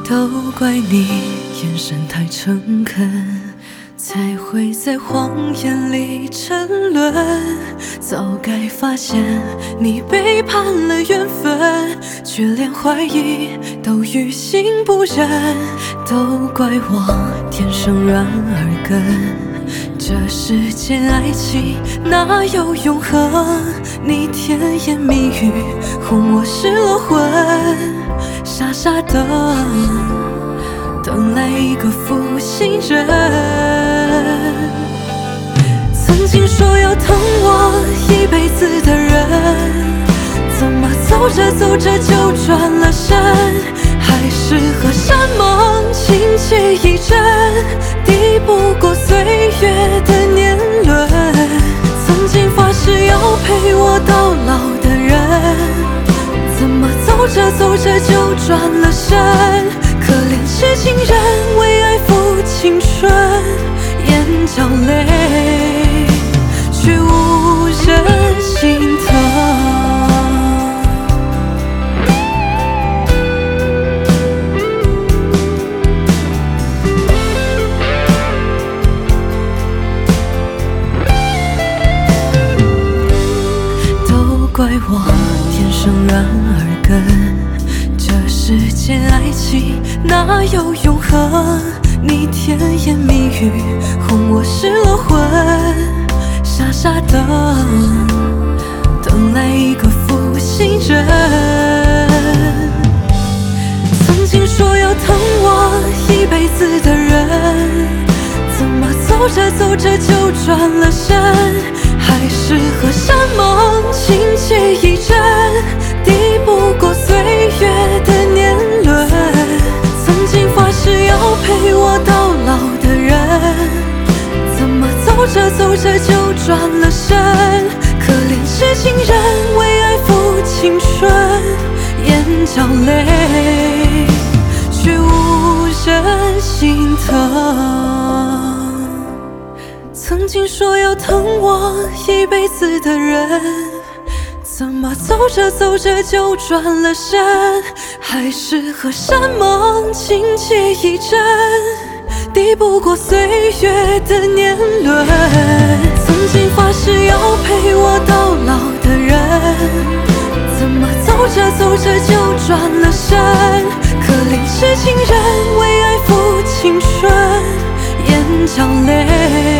都怪你眼神太诚恳，才会在谎言里沉沦。早该发现你背叛了缘分，却连怀疑都于心不忍。都怪我天生软耳根，这世间爱情哪有永恒？你甜言蜜语哄我失了魂，傻傻的等来一个负心人。曾经说要疼我一辈子的人，怎么走着走着就转了身？还是和山盟情结一阵，抵不过岁月的年轮。曾经发誓要陪我到老的人，怎么走着走着就转了身？可怜痴情人为爱付青春，眼角泪却无人心疼。都怪我天生软耳根，这世间爱情哪有永恒？你甜言蜜语哄我失了魂，傻傻的等来一个负心人。曾经说要疼我一辈子的人，怎么走着走着就转了身？还是和山盟情结一阵，抵不过岁月的年轮。曾经发誓要陪我到老的人，怎么走着走着就转了身？可怜痴情人为爱付青春，眼角泪却无人心疼。曾经说要疼我一辈子的人，怎么走着走着就转了身？还是和山盟情结一阵，抵不过岁月的年轮。曾经发誓要陪我到老的人，怎么走着走着就转了身？可怜痴情人为爱付青春，眼角泪